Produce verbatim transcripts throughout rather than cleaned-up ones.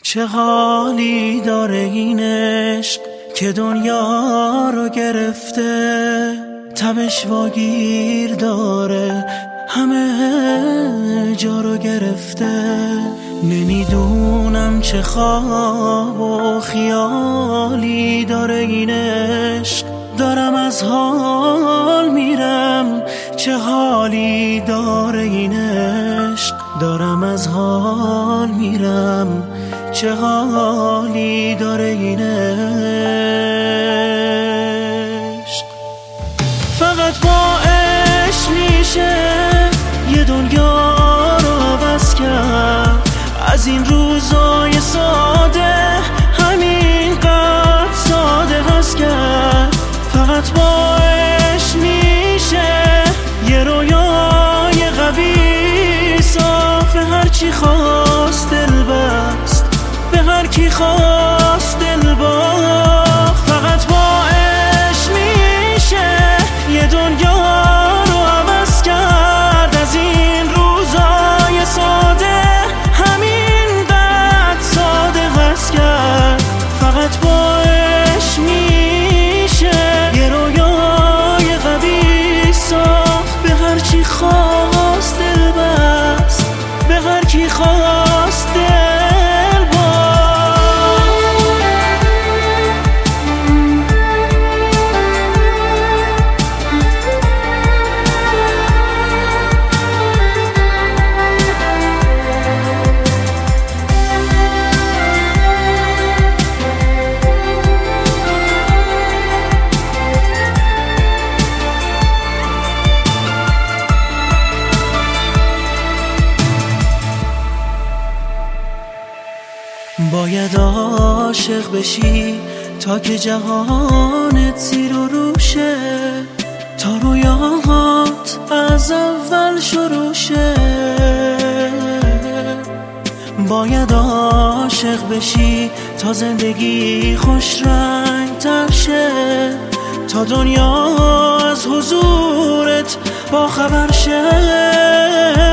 چه حالی داره این عشق که دنیا رو گرفته، تبش واگیر داره همه جا رو گرفته. نمیدونم چه خواب و خیالی داره این عشق، دارم از حال میرم. چه حالی داره این عشق، دارم از حال میرم. چه حالی داره این عشق. فقط با عشق میشه یه دنیا رو عوض کرد. از این روزای ساده همین قدر ساده هست کرد. فقط با عشق میشه یه رویای قوی صاف، هرچی خواست دل بست، به هر کی خواست دل باخت. فقط با عشق میشه یه دنیا رو عوض کرد. از این روزای ساده همین قد ساده هست کرد. فقط با عشق میشه یه رویای قوی صاف، به هر چی خواست دل بست، به هر کی خواست دل. باید عاشق بشی تا که جهانت زیر و روشه، تا رویاهات از اول شروع شه. باید عاشق بشی تا زندگی خوش رنگ تر شه، تا دنیا از حضورت با خبر شه.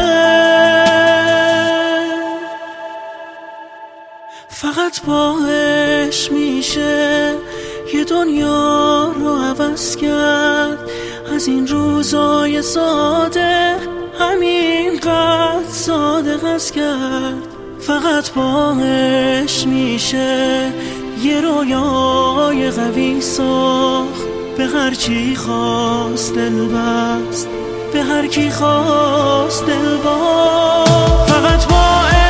فقط با عشق میشه یه دنیا رو عوض کرد. از این روزای ساده همین قدر ساده هست کرد. فقط با عشق میشه یه رویای قوی ساخت، به هر چی خواست دل بست، به هر کی خواست دل باخت. فقط با